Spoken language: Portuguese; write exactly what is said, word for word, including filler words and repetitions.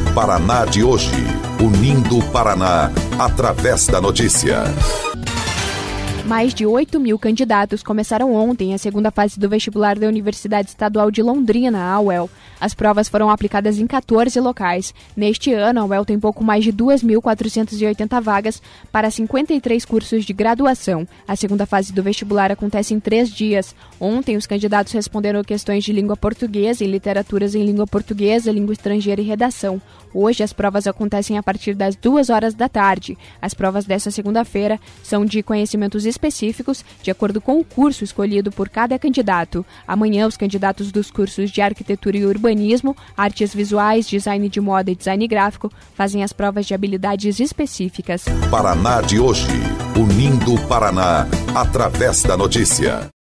Paraná de hoje, unindo o Paraná através da notícia. Mais de oito mil candidatos começaram ontem a segunda fase do vestibular da Universidade Estadual de Londrina, a U E L. As provas foram aplicadas em quatorze locais. Neste ano, a U E L tem pouco mais de duas mil quatrocentas e oitenta vagas para cinquenta e três cursos de graduação. A segunda fase do vestibular acontece em três dias. Ontem, os candidatos responderam questões de língua portuguesa e literaturas em língua portuguesa, língua estrangeira e redação. Hoje, as provas acontecem a partir das duas horas da tarde. As provas desta segunda-feira são de conhecimentos específicos, de acordo com o curso escolhido por cada candidato. Amanhã, os candidatos dos cursos de arquitetura e urbanismo, artes visuais, design de moda e design gráfico fazem as provas de habilidades específicas. Paraná de hoje, unindo o Paraná através da notícia.